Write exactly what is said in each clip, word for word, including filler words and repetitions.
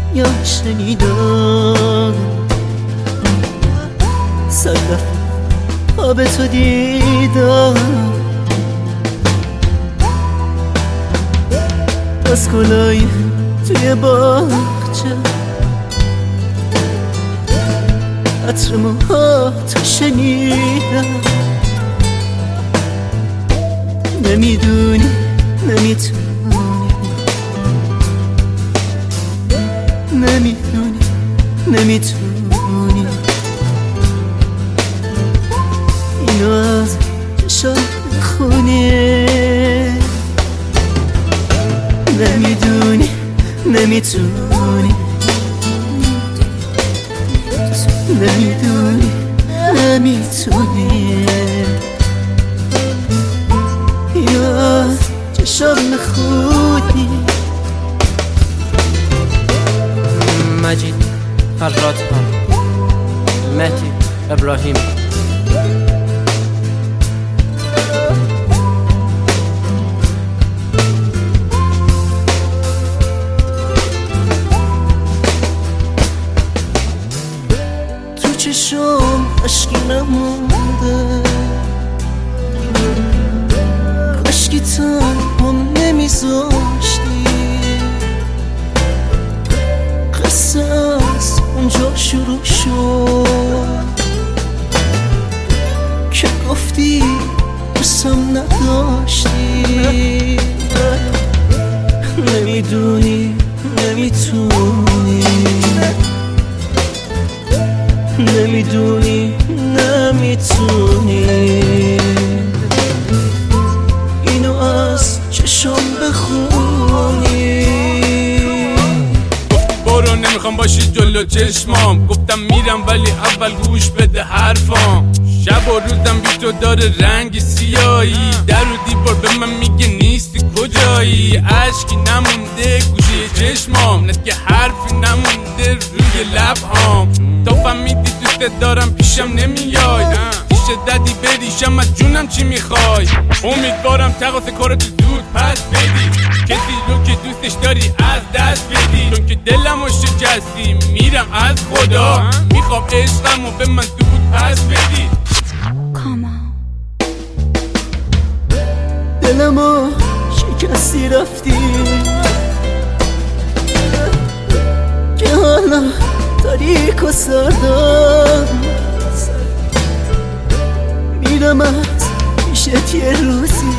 یا شنیدم. صد دفعه خواب تو دیدم، از گلای توی باغچه عطر موهاتو شنیدم. نمیدونی نمیتونی، نمیدونی نمیتونی اینو از چشم بخونی. نمیدونی نمیتونی، نمیدونی نمیتونی اینو از چشم بخونی. مجید فرات ها، مهدی ابراهیم. تو چشم عشقی نمونده، کاشکی تنهام نمیذاشتی. قصه از اونجا شروع شد که گفتی دوستم نداشتی. نمیدونی نمیتونی، نمیدونی نمیتونی اینو از چشم بخونی. برو نمیخوام باشی جلو چشمام، گفتم میرم ولی اول گوش بده حرفام. شب و روزم بی تو داره رنگ سیایی، در و دیوار به من میگه نیستی کجایی. عشقی نمونده گوشه چشمام، نه که حرفی نمونده روی لبهام. تا فهمیدی دوست دارم پیشم نمیای، پیش ددی بریشم از جونم چی میخوای. امیدوارم تقاس کارتو زود پس بدی، کسی رو که دوستش داری از دست بدی. چون که دلم رو شکستی میرم از خدا، میخوام عشقم رو به من زود پس بدی. دلم رو شکستی رفتی که حالا تاریک و سردم. میرم از پیشت یه روزی،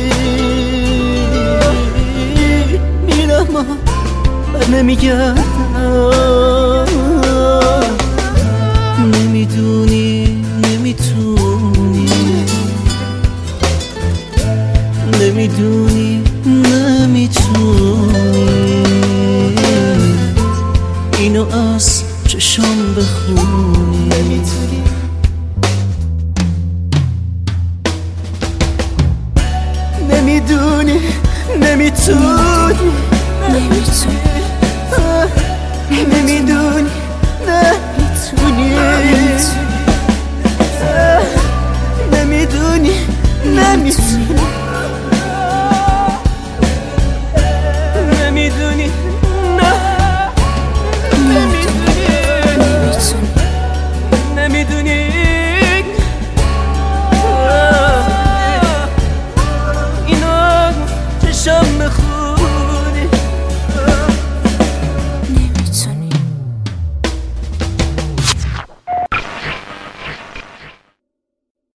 میرم و بر نمیگردم. نمیدونی نمیتونی، نمیدونی نمیتونی اینو از چشم بخونی. نمیتونی نمیدونی نمیتونی، نمیتونی نمیدونی نمیتونی، نمیدونی نمیتونی